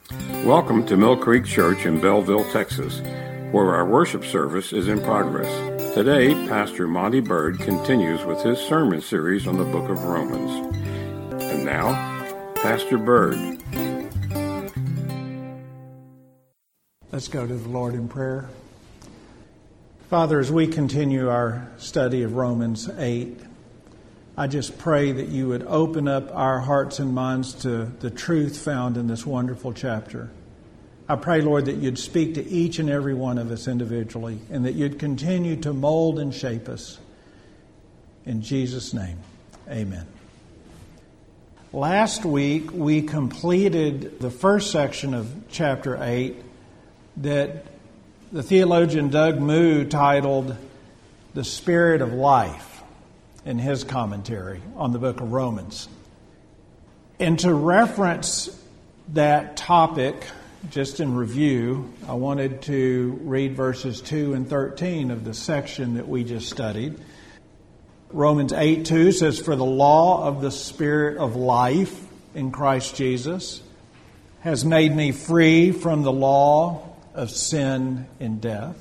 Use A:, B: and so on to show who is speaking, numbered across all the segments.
A: Welcome to Mill Creek Church in Belleville, Texas, where our worship service is in progress. Today, Pastor Monty Bird continues with his sermon series on the book of Romans. And now, Pastor Bird.
B: Let's go to the Lord in prayer. Father, as we continue our study of Romans 8, I just pray that you would open up our hearts and minds to the truth found in this wonderful chapter. I pray, Lord, that you'd speak to each and every one of us individually and that you'd continue to mold and shape us. In Jesus' name, amen. Last week, we completed the first section of chapter 8 that the theologian Doug Moo titled The Spirit of Life in his commentary on the book of Romans. And to reference that topic, just in review, I wanted to read verses 2 and 13 of the section that we just studied. Romans 8:2 says, "For the law of the Spirit of life in Christ Jesus has made me free from the law of sin and death."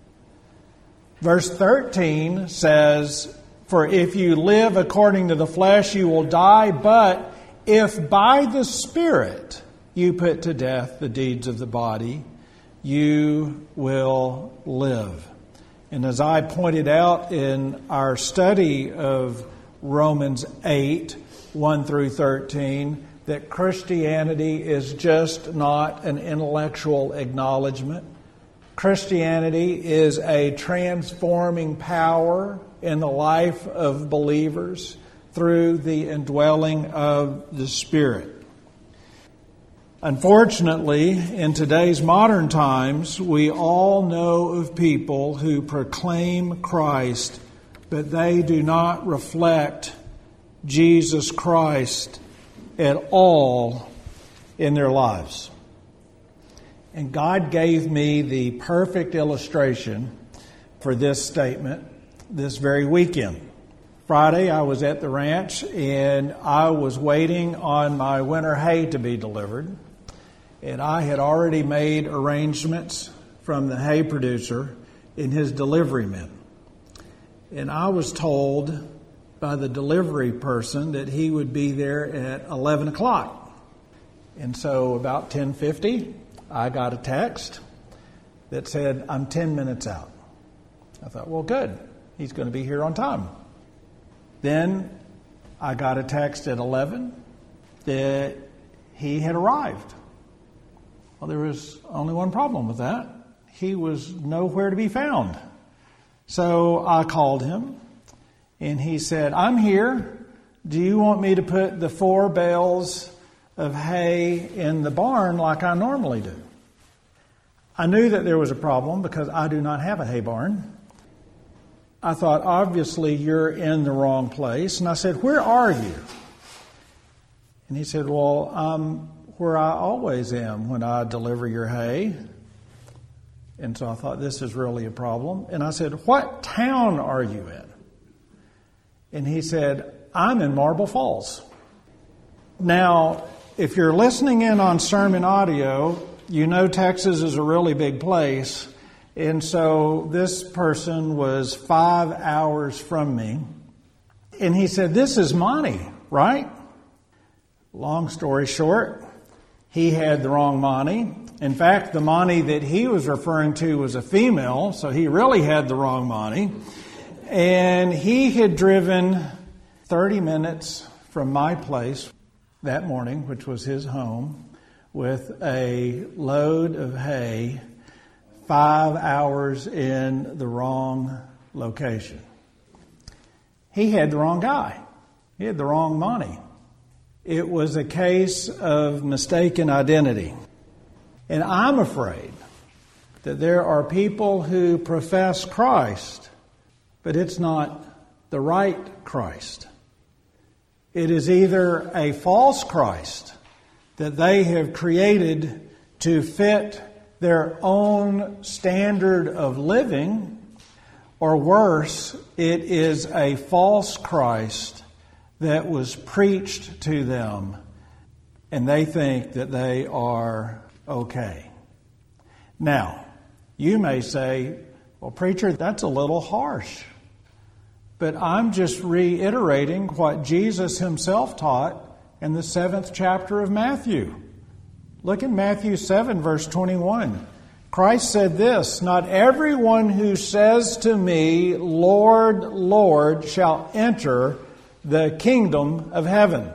B: Verse 13 says, "For if you live according to the flesh, you will die. But if by the Spirit you put to death the deeds of the body, you will live." And as I pointed out in our study of Romans 8, 1 through 13, that Christianity is just not an intellectual acknowledgement. Christianity is a transforming power in the life of believers through the indwelling of the Spirit. Unfortunately, in today's modern times, we all know of people who proclaim Christ, but they do not reflect Jesus Christ at all in their lives. And God gave me the perfect illustration for this statement this very weekend. Friday, I was at the ranch and I was waiting on my winter hay to be delivered. And I had already made arrangements from the hay producer and his delivery men. And I was told by the delivery person that he would be there at 11 o'clock. And so about 10:50, I got a text that said, "I'm 10 minutes out." I thought, well, good. He's going to be here on time. Then I got a text at 11 that he had arrived. Well, there was only one problem with that. He was nowhere to be found. So I called him and he said, "I'm here. Do you want me to put the 4 bales of hay in the barn like I normally do?" I knew that there was a problem because I do not have a hay barn. I thought, obviously, you're in the wrong place. And I said, "Where are you?" And he said, "Well, I'm where I always am when I deliver your hay." And so I thought, this is really a problem. And I said, "What town are you in?" And he said, "I'm in Marble Falls." Now, if you're listening in on sermon audio, you know Texas is a really big place. And so this person was 5 hours from me. And he said, "This is Monty, right?" Long story short, he had the wrong Monty. In fact, the Monty that he was referring to was a female, so he really had the wrong Monty. And he had driven 30 minutes from my place that morning, which was his home, with a load of hay, 5 hours in the wrong location. He had the wrong guy. He had the wrong Monty. It was a case of mistaken identity. And I'm afraid that there are people who profess Christ, but it's not the right Christ. It is either a false Christ that they have created to fit their own standard of living, or worse, it is a false Christ that was preached to them, and they think that they are okay. Now, you may say, well, preacher, that's a little harsh. But I'm just reiterating what Jesus himself taught in the 7th chapter of Matthew. Look at Matthew 7, verse 21. Christ said this, "Not everyone who says to me, 'Lord, Lord,' shall enter the kingdom of heaven,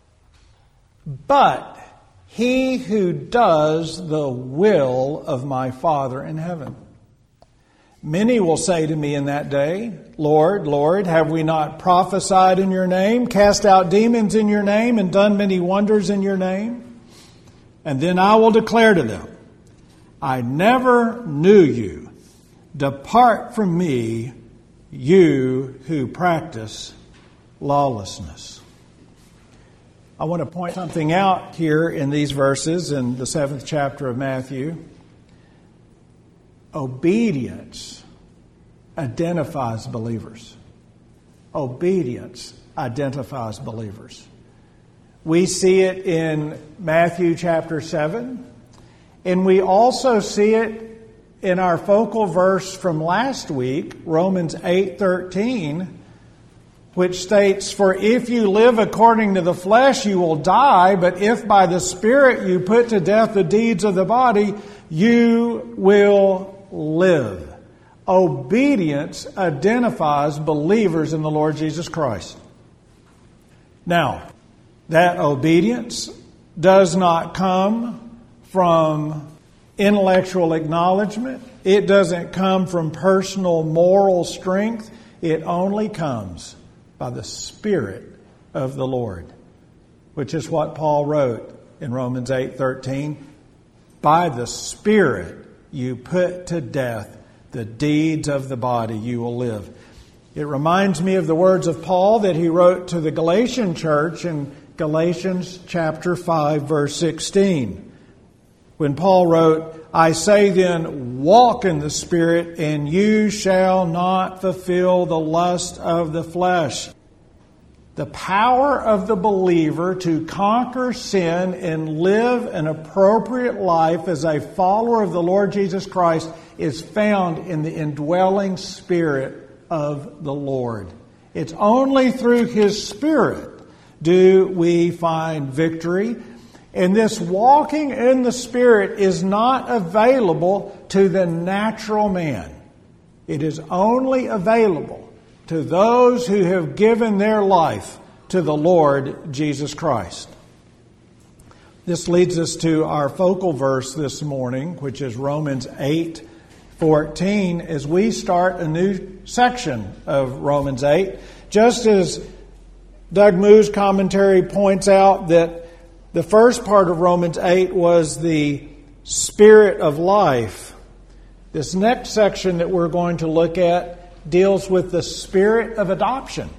B: but he who does the will of my Father in heaven. Many will say to me in that day, 'Lord, Lord, have we not prophesied in your name, cast out demons in your name, and done many wonders in your name?' And then I will declare to them, 'I never knew you. Depart from me, you who practice lawlessness.'" I want to point something out here in these verses in the 7th chapter of Matthew. Obedience identifies believers. Obedience identifies believers. We see it in Matthew chapter 7, and we also see it in our focal verse from last week, Romans 8:13, which states, "For if you live according to the flesh, you will die, but if by the Spirit you put to death the deeds of the body, you will live." Obedience identifies believers in the Lord Jesus Christ. Now, that obedience does not come from intellectual acknowledgement. It doesn't come from personal moral strength. It only comes by the Spirit of the Lord, which is what Paul wrote in Romans 8:13. "By the Spirit you put to death the deeds of the body, you will live." It reminds me of the words of Paul that he wrote to the Galatian church in Galatians chapter 5, verse 16. When Paul wrote, "I say then, walk in the Spirit, and you shall not fulfill the lust of the flesh." The power of the believer to conquer sin and live an appropriate life as a follower of the Lord Jesus Christ is found in the indwelling Spirit of the Lord. It's only through His Spirit do we find victory. And this walking in the Spirit is not available to the natural man. It is only available to those who have given their life to the Lord Jesus Christ. This leads us to our focal verse this morning, which is Romans 8:14, as we start a new section of Romans 8. Just as Doug Moo's commentary points out that the first part of Romans 8 was the Spirit of life, this next section that we're going to look at deals with the Spirit of adoption.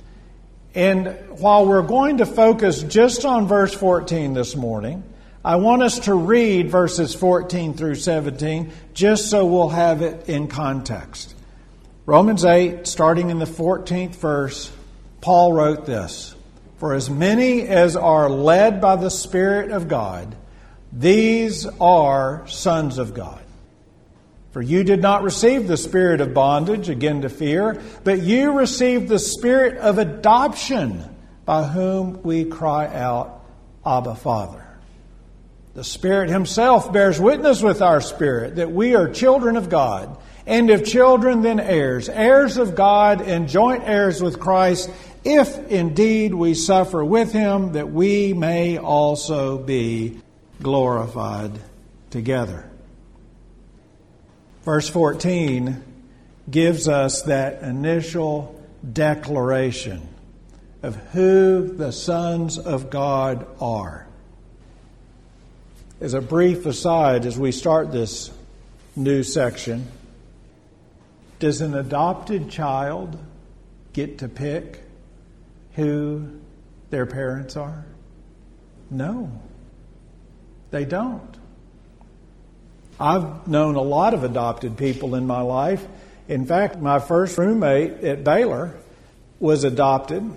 B: And while we're going to focus just on verse 14 this morning, I want us to read verses 14 through 17 just so we'll have it in context. Romans 8, starting in the 14th verse, Paul wrote this, "For as many as are led by the Spirit of God, these are sons of God. For you did not receive the spirit of bondage, again to fear, but you received the Spirit of adoption, by whom we cry out, Abba, Father." The Spirit Himself bears witness with our spirit that we are children of God, and if children, then heirs, heirs of God and joint heirs with Christ, if indeed we suffer with Him, that we may also be glorified together. Verse 14 gives us that initial declaration of who the sons of God are. As a brief aside, as we start this new section, does an adopted child get to pick who their parents are? No, they don't. I've known a lot of adopted people in my life. In fact, my first roommate at Baylor was adopted.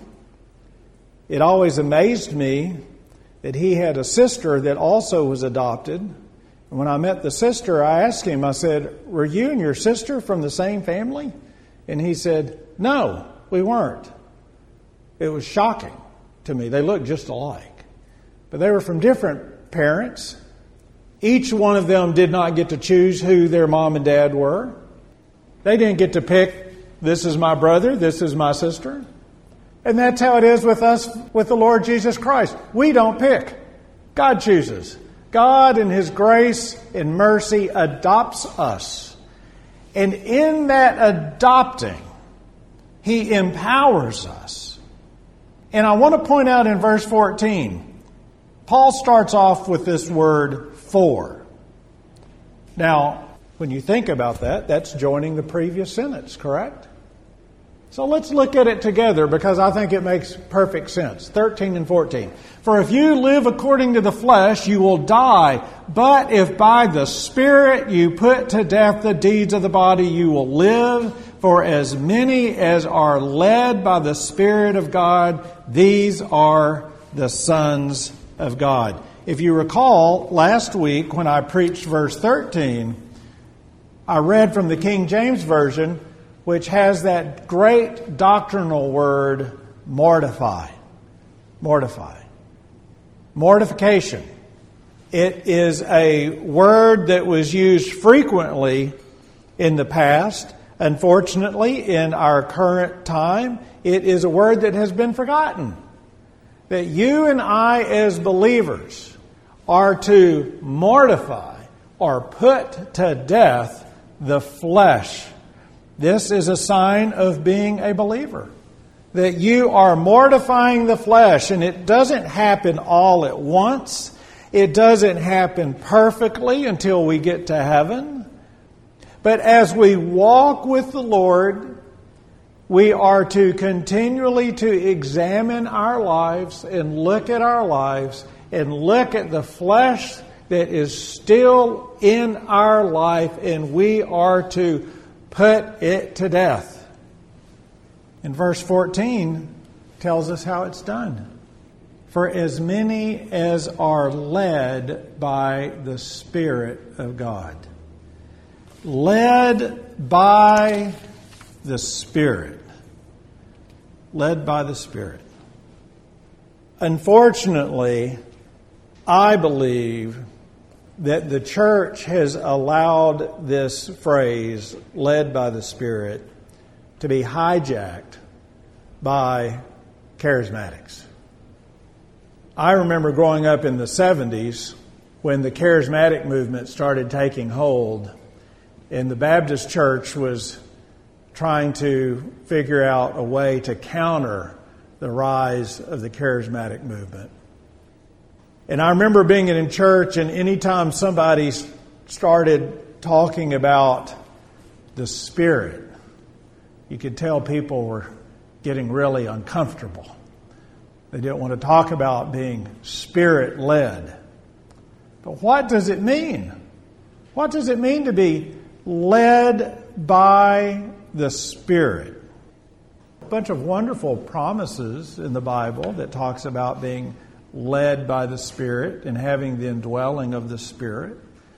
B: It always amazed me that he had a sister that also was adopted. When I met the sister, I asked him, I said, were you and your sister from the same family? And he said, no, we weren't. It was shocking to me. They looked just alike. But they were from different parents. Each one of them did not get to choose who their mom and dad were. They didn't get to pick, this is my brother, this is my sister. And that's how it is with us, with the Lord Jesus Christ. We don't pick. God chooses. God in His grace and mercy adopts us. And in that adopting, He empowers us. And I want to point out in verse 14, Paul starts off with this word for. Now, when you think about that, that's joining the previous sentence, correct? So let's look at it together because I think it makes perfect sense. 13 and 14. For if you live according to the flesh, you will die. But if by the Spirit you put to death the deeds of the body, you will live. For as many as are led by the Spirit of God, these are the sons of God. If you recall, last week when I preached verse 13, I read from the King James Version, which has that great doctrinal word, mortify. Mortify. Mortification. It is a word that was used frequently in the past. Unfortunately, in our current time, it is a word that has been forgotten. That you and I as believers are to mortify or put to death the flesh. This is a sign of being a believer. That you are mortifying the flesh, and it doesn't happen all at once. It doesn't happen perfectly until we get to heaven. But as we walk with the Lord, we are to continually to examine our lives and look at our lives and look at the flesh that is still in our life, and we are to put it to death. And verse 14 tells us how it's done. For as many as are led by the Spirit of God. Led by the Spirit. Led by the Spirit. Unfortunately, I believe that the church has allowed this phrase, led by the Spirit, to be hijacked by charismatics. I remember growing up in the 70s when the charismatic movement started taking hold, and the Baptist church was trying to figure out a way to counter the rise of the charismatic movement. And I remember being in church, and anytime somebody started talking about the Spirit, you could tell people were getting really uncomfortable. They didn't want to talk about being Spirit-led. But what does it mean? What does it mean to be led by the Spirit? A bunch of wonderful promises in the Bible that talks about being led by the Spirit and having the indwelling of the Spirit.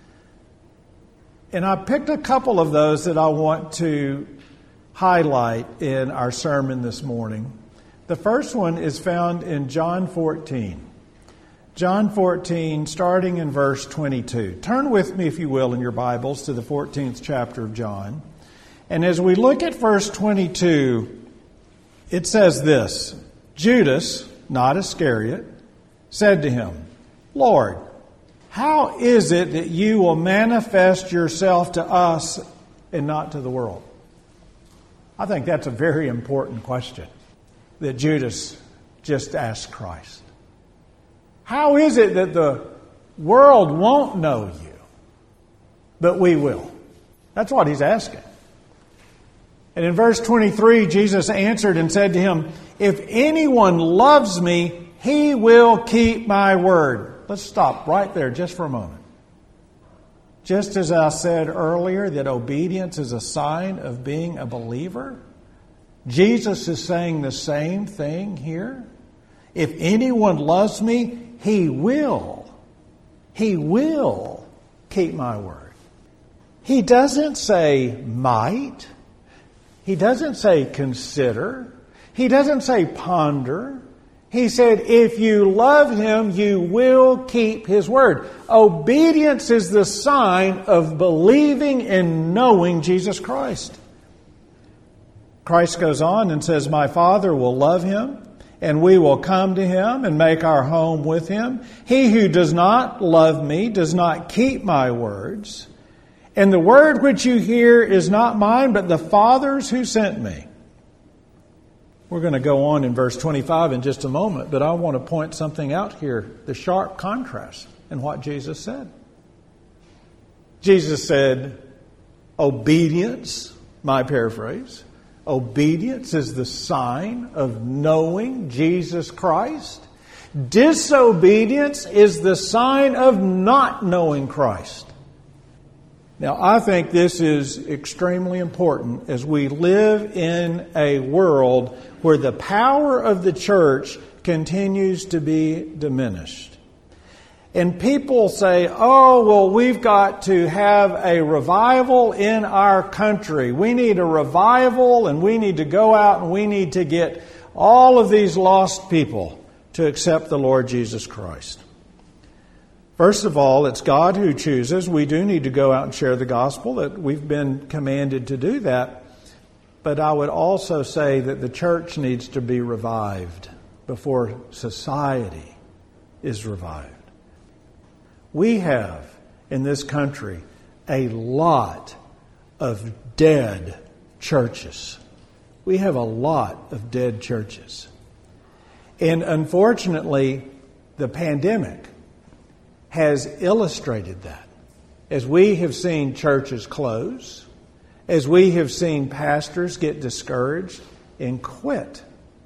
B: And I picked a couple of those that I want to highlight in our sermon this morning. The first one is found in John 14. John 14, starting in verse 22. Turn with me, if you will, in your Bibles to the 14th chapter of John. And as we look at verse 22, it says this: Judas, not Iscariot, said to him, Lord, how is it that you will manifest yourself to us and not to the world? I think that's a very important question that Judas just asked Christ. How is it that the world won't know you, but we will? That's what he's asking. And in verse 23, Jesus answered and said to him, if anyone loves me, he will keep my word. Let's stop right there just for a moment. Just as I said earlier that obedience is a sign of being a believer, Jesus is saying the same thing here. If anyone loves me, he will keep my word. He doesn't say might. He doesn't say consider. He doesn't say ponder. He said, if you love Him, you will keep His word. Obedience is the sign of believing and knowing Jesus Christ. Christ goes on and says, my Father will love him, and we will come to him and make our home with him. He who does not love me does not keep my words. And the word which you hear is not mine, but the Father's who sent me. We're going to go on in verse 25 in just a moment, but I want to point something out here, the sharp contrast in what Jesus said. Jesus said, obedience, my paraphrase, obedience is the sign of knowing Jesus Christ. Disobedience is the sign of not knowing Christ. Now, I think this is extremely important as we live in a world where the power of the church continues to be diminished. And people say, oh, well, we've got to have a revival in our country. We need a revival, and we need to go out and we need to get all of these lost people to accept the Lord Jesus Christ. First of all, it's God who chooses. We do need to go out and share the gospel, that we've been commanded to do that. But I would also say that the church needs to be revived before society is revived. We have in this country a lot of dead churches. We have a lot of dead churches. And unfortunately, the pandemic has illustrated that. As we have seen churches close, as we have seen pastors get discouraged and quit.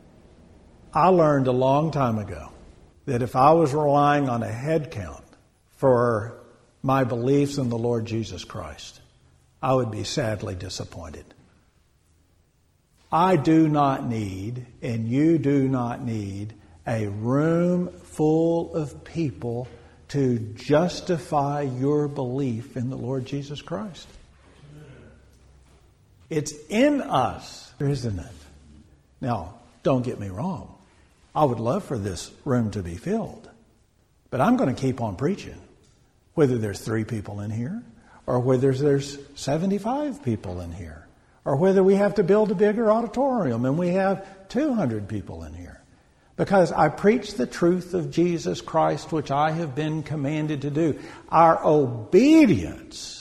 B: I learned a long time ago that if I was relying on a head count for my beliefs in the Lord Jesus Christ, I would be sadly disappointed. I do not need, and you do not need, a room full of people to justify your belief in the Lord Jesus Christ. It's in us, isn't it? Now, don't get me wrong. I would love for this room to be filled. But I'm going to keep on preaching. Whether there's 3 people in here, or whether there's 75 people in here, or whether we have to build a bigger auditorium and we have 200 people in here. Because I preach the truth of Jesus Christ, which I have been commanded to do. Our obedience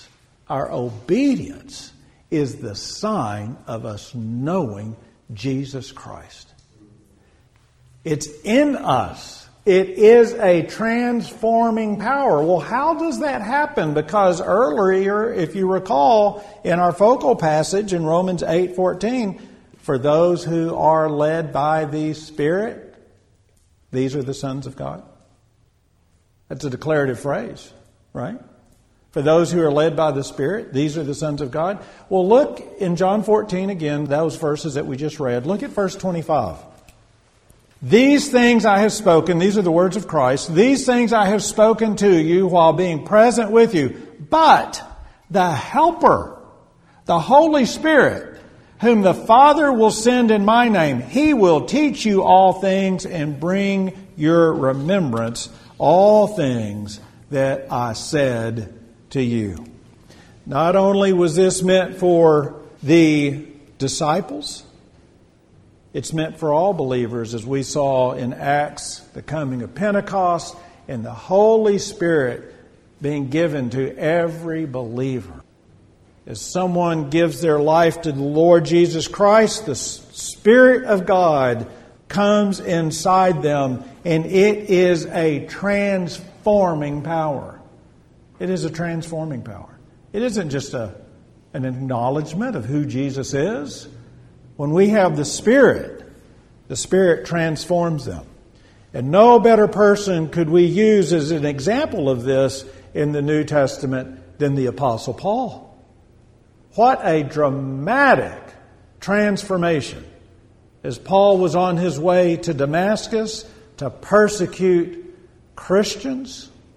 B: is the sign of us knowing Jesus Christ. It's in us. It is a transforming power. Well, how does that happen? Because earlier, if you recall, in our focal passage in Romans 8:14, for those who are led by the Spirit, these are the sons of God. That's a declarative phrase, right? For those who are led by the Spirit, these are the sons of God. Well, look in John 14 again, those verses that we just read. Look at verse 25. These things I have spoken, these are the words of Christ, these things I have spoken to you while being present with you. But the Helper, the Holy Spirit, whom the Father will send in my name, He will teach you all things and bring your remembrance all things that I said to you. Not only was this meant for the disciples, it's meant for all believers, as we saw in Acts, the coming of Pentecost, and the Holy Spirit being given to every believer. As someone gives their life to the Lord Jesus Christ, the Spirit of God comes inside them, and it is a transforming power. It is a transforming power. It isn't just an acknowledgement of who Jesus is. When we have the Spirit transforms them. And no better person could we use as an example of this in the New Testament than the Apostle Paul. What a dramatic transformation. As Paul was on his way to Damascus to persecute Christians,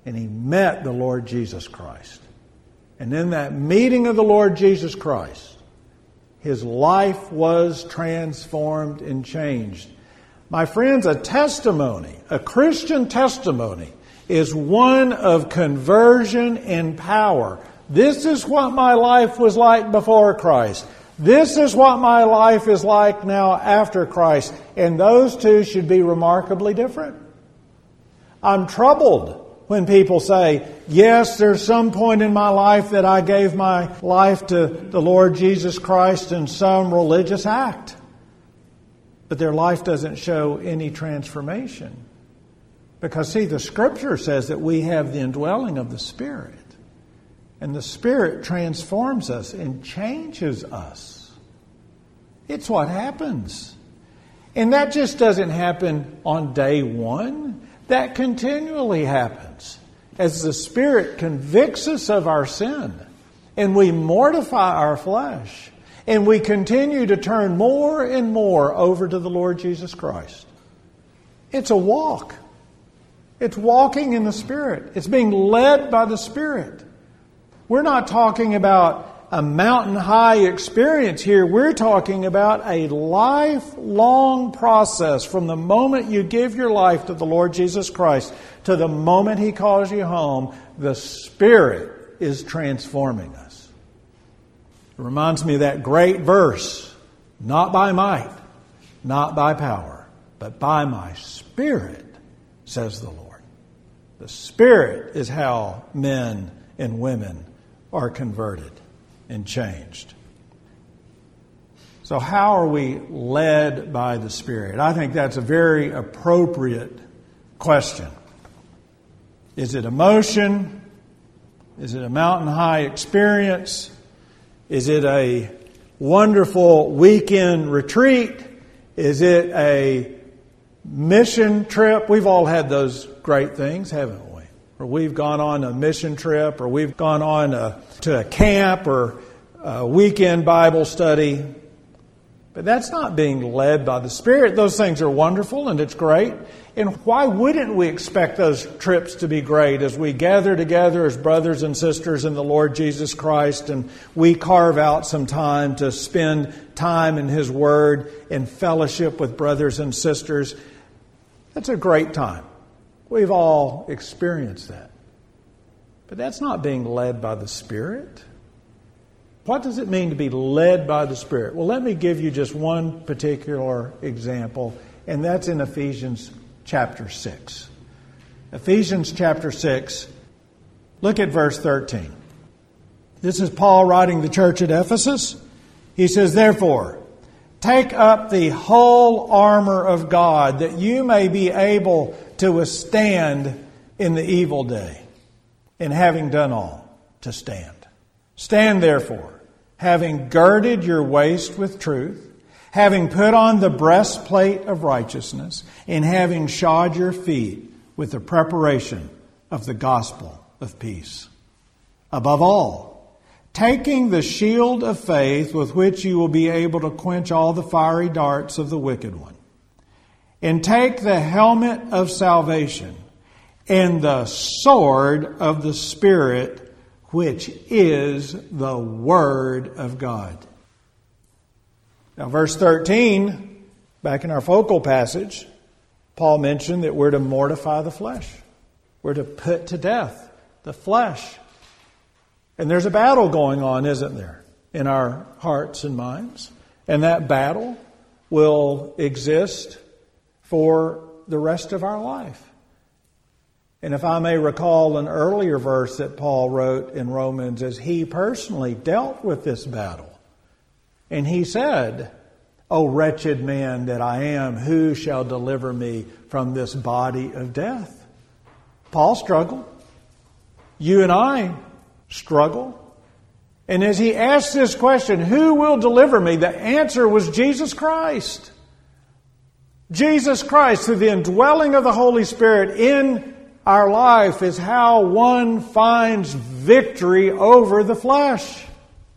B: and he met the Lord Jesus Christ. And in that meeting of the Lord Jesus Christ, his life was transformed and changed. My friends, a testimony, a Christian testimony, is one of conversion and power. This is what my life was like before Christ. This is what my life is like now after Christ. And those two should be remarkably different. I'm troubled when people say, yes, there's some point in my life that I gave my life to the Lord Jesus Christ in some religious act. But their life doesn't show any transformation. Because, see, the Scripture says that we have the indwelling of the Spirit. And the Spirit transforms us and changes us. It's what happens. And that just doesn't happen on day one. That continually happens. As the Spirit convicts us of our sin, and we mortify our flesh, and we continue to turn more and more over to the Lord Jesus Christ. It's a walk. It's walking in the Spirit. It's being led by the Spirit. We're not talking about a mountain-high experience here. We're talking about a lifelong process from the moment you give your life to the Lord Jesus Christ to the moment He calls you home. The Spirit is transforming us. It reminds me of that great verse, not by might, not by power, but by my Spirit, says the Lord. The Spirit is how men and women are converted and changed. So how are we led by the Spirit? I think that's a very appropriate question. Is it emotion? Is it a mountain-high experience? Is it a wonderful weekend retreat? Is it a mission trip? We've all had those great things, haven't we? Or we've gone on a mission trip, or we've gone on to a camp, or a weekend Bible study. But that's not being led by the Spirit. Those things are wonderful and it's great. And why wouldn't we expect those trips to be great as we gather together as brothers and sisters in the Lord Jesus Christ, and we carve out some time to spend time in His Word and fellowship with brothers and sisters? That's a great time. We've all experienced that. But that's not being led by the Spirit. What does it mean to be led by the Spirit? Well, let me give you just one particular example, and that's in Ephesians chapter 6. Ephesians chapter 6, look at verse 13. This is Paul writing the church at Ephesus. He says, therefore, take up the whole armor of God, that you may be able to withstand in the evil day, and having done all, to stand. Stand therefore, having girded your waist with truth, having put on the breastplate of righteousness, and having shod your feet with the preparation of the gospel of peace. Above all, taking the shield of faith with which you will be able to quench all the fiery darts of the wicked one. And take the helmet of salvation and the sword of the Spirit, which is the Word of God. Now, verse 13, back in our focal passage, Paul mentioned that we're to mortify the flesh. We're to put to death the flesh. And there's a battle going on, isn't there, in our hearts and minds? And that battle will exist for the rest of our life. And if I may recall an earlier verse that Paul wrote in Romans, as he personally dealt with this battle. And he said, O wretched man that I am, who shall deliver me from this body of death? Paul struggled. You and I struggle. And as he asked this question, who will deliver me? The answer was Jesus Christ. Jesus Christ, through the indwelling of the Holy Spirit in our life, is how one finds victory over the flesh.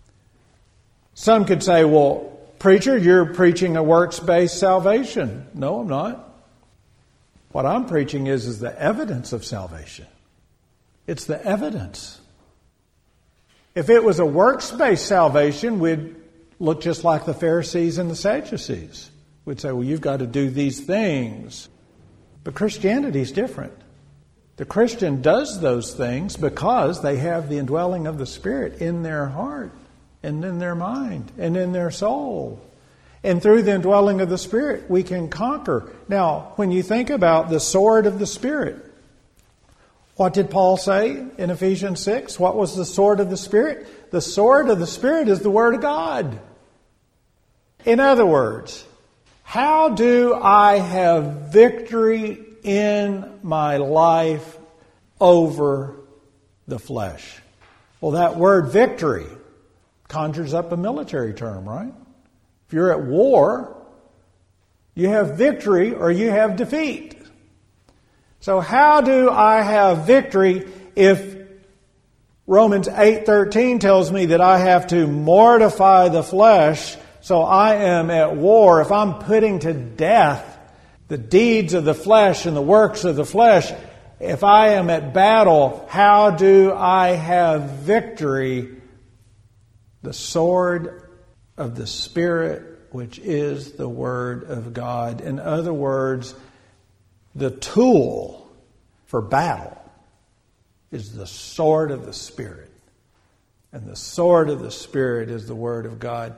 B: Some could say, well, preacher, you're preaching a works-based salvation. No, I'm not. What I'm preaching is the evidence of salvation. It's the evidence. If it was a works-based salvation, we'd look just like the Pharisees and the Sadducees. We'd say, well, you've got to do these things. But Christianity is different. The Christian does those things because they have the indwelling of the Spirit in their heart and in their mind and in their soul. And through the indwelling of the Spirit, we can conquer. Now, when you think about the sword of the Spirit, what did Paul say in Ephesians 6? What was the sword of the Spirit? The sword of the Spirit is the Word of God. In other words, how do I have victory in my life over the flesh? Well, that word victory conjures up a military term, right? If you're at war, you have victory or you have defeat. So how do I have victory if Romans 8:13 tells me that I have to mortify the flesh, so I am at war? If I'm putting to death the deeds of the flesh and the works of the flesh, if I am at battle, how do I have victory? The sword of the Spirit, which is the Word of God. In other words, the tool for battle is the sword of the Spirit. And the sword of the Spirit is the Word of God.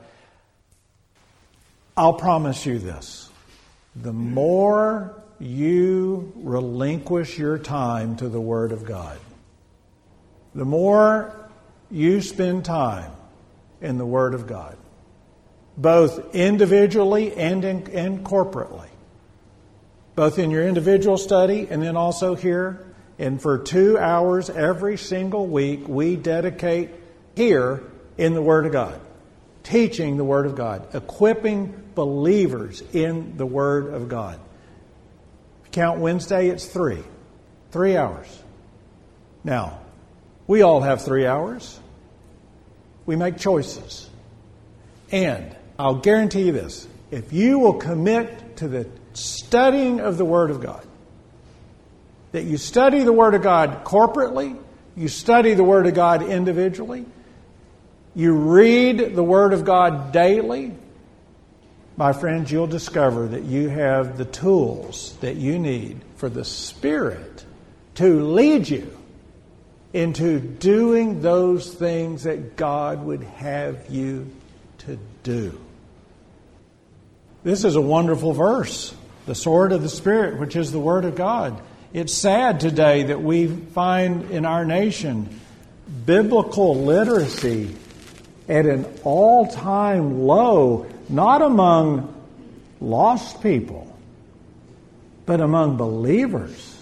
B: I'll promise you this. The more you relinquish your time to the Word of God, the more you spend time in the Word of God, both individually and corporately, both in your individual study and then also here. And for 2 hours every single week, we dedicate here in the Word of God, teaching the Word of God, equipping believers in the Word of God. If you count Wednesday, it's 3 hours. Now, we all have 3 hours. We make choices. And I'll guarantee you this, if you will commit to the studying of the Word of God, that you study the Word of God corporately, you study the Word of God individually, you read the Word of God daily, my friends, you'll discover that you have the tools that you need for the Spirit to lead you into doing those things that God would have you to do. This is a wonderful verse, the sword of the Spirit, which is the Word of God. It's sad today that we find in our nation biblical literacy at an all-time low, not among lost people, but among believers.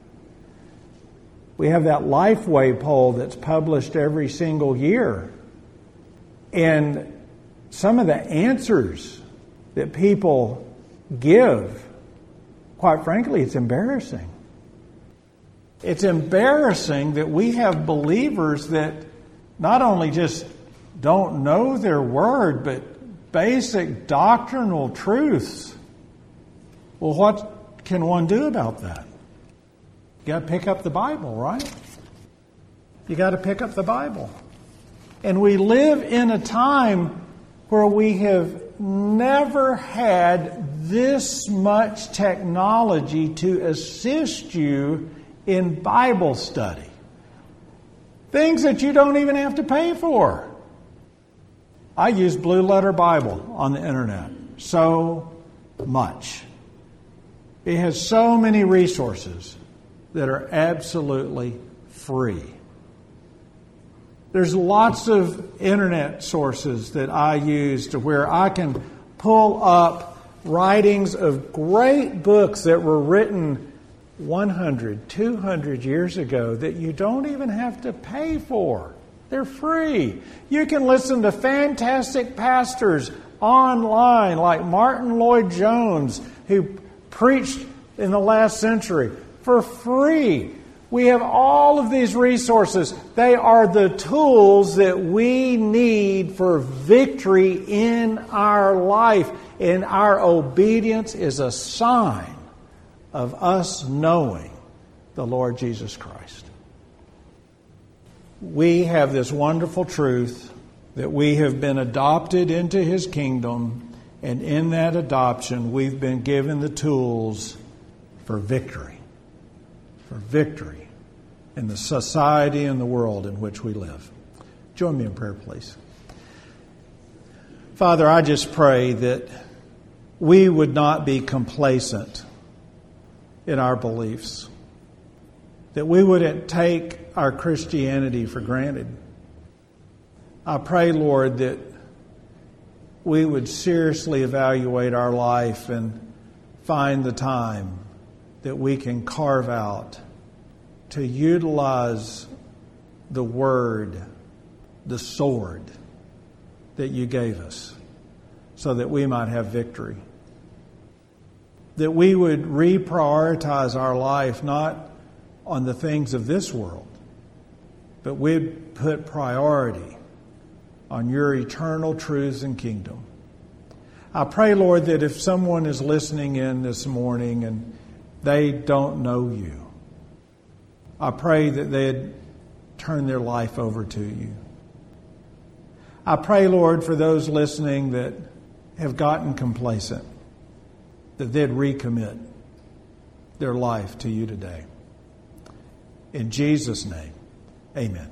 B: We have that Lifeway poll that's published every single year. And some of the answers that people give, quite frankly, it's embarrassing. It's embarrassing that we have believers that not only just don't know their word, but basic doctrinal truths. Well, what can one do about that? You got to pick up the Bible, right? You got to pick up the Bible. And we live in a time where we have never had this much technology to assist you in Bible study. Things that you don't even have to pay for. I use Blue Letter Bible on the internet so much. It has so many resources that are absolutely free. There's lots of internet sources that I use to where I can pull up writings of great books that were written 100, 200 years ago that you don't even have to pay for. They're free. You can listen to fantastic pastors online like Martin Lloyd-Jones, who preached in the last century, for free. We have all of these resources. They are the tools that we need for victory in our life. And our obedience is a sign of us knowing the Lord Jesus Christ. we have this wonderful truth that we have been adopted into His kingdom, and in that adoption we've been given the tools for victory in the society and the world in which we live. Join me in prayer, please. Father, I just pray that we would not be complacent in our beliefs, that we wouldn't take our Christianity for granted. I pray, Lord, that we would seriously evaluate our life and find the time that we can carve out to utilize the Word, the sword that you gave us, so that we might have victory. That we would reprioritize our life not on the things of this world, but we'd put priority on your eternal truths and kingdom. I pray, Lord, that if someone is listening in this morning and they don't know you, I pray that they'd turn their life over to you. I pray, Lord, for those listening that have gotten complacent, that they'd recommit their life to you today. In Jesus' name, amen.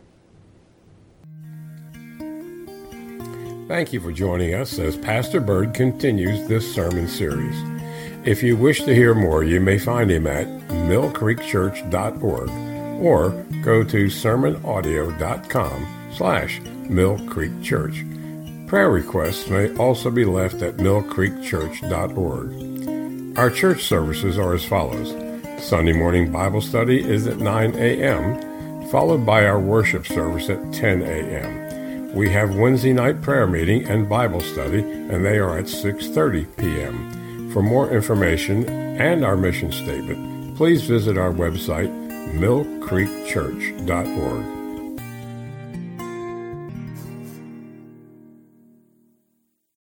A: Thank you for joining us as Pastor Bird continues this sermon series. If you wish to hear more, you may find him at millcreekchurch.org or go to sermonaudio.com/millcreekchurch. Prayer requests may also be left at millcreekchurch.org. Our church services are as follows. Sunday morning Bible study is at 9 a.m., followed by our worship service at 10 a.m. We have Wednesday night prayer meeting and Bible study, and they are at 6:30 p.m. For more information and our mission statement, please visit our website, millcreekchurch.org.